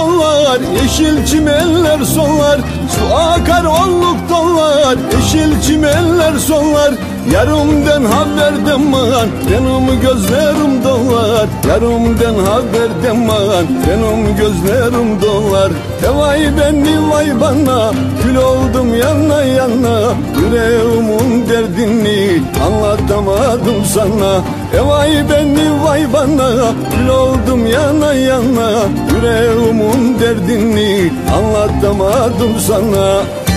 dollar, yeşil çimenler sollar. Su akar olluk dollar, yeşil çimenler sollar. Yarımdan haberden man, benim gözlerim dolar. Yarımdan haberden man, benim gözlerim dolar. Vay beni vay bana, kül oldum yana yana. Yüreğimin derdini anlatamadım sana. Vay beni vay bana, kül oldum yana yana. Yüreğimin derdini anlatamadım sana.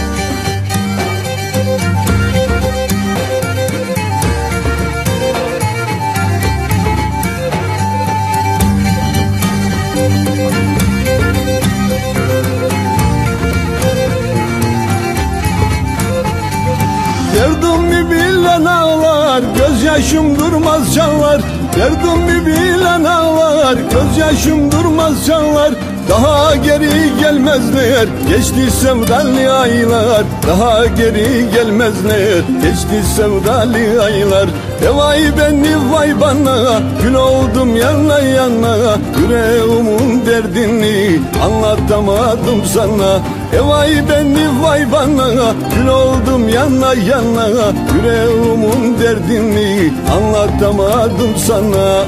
Derdimi bilen ağlar, gözyaşım durmaz çalar. Derdimi bilen ağlar, gözyaşım durmaz çalar. Daha geri gelmezler, geçti sevdalı aylar. Daha geri gelmezler, geçti sevdalı aylar. Vay beni vay bana, kül oldum yana yana. Yüreğimin derdini anlatamadım sana. Vay beni vay bana, kül oldum yana yana. Yüreğimin derdini anlatamadım sana.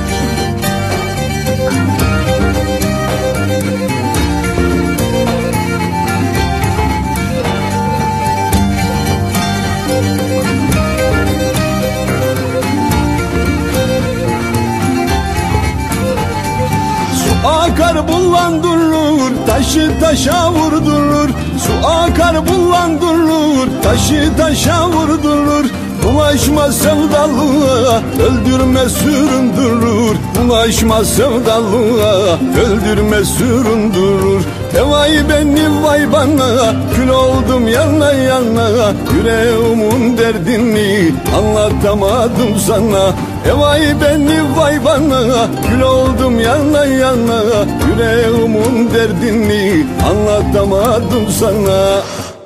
Akar bullandırır, taşı taşa vurdurur. Su akar bullandırır, taşı taşa vurdurur. Bulaşma sevdalığa, öldürme süründürür. Bulaşma sevdalığa, öldürme süründürür. Vay beni vay bana, kül oldum yana yana. Yüreğimin derdini anlatamadım sana. Vay beni vay bana, kül oldum yana yana. Yüreğimin derdini anlatamadım sana.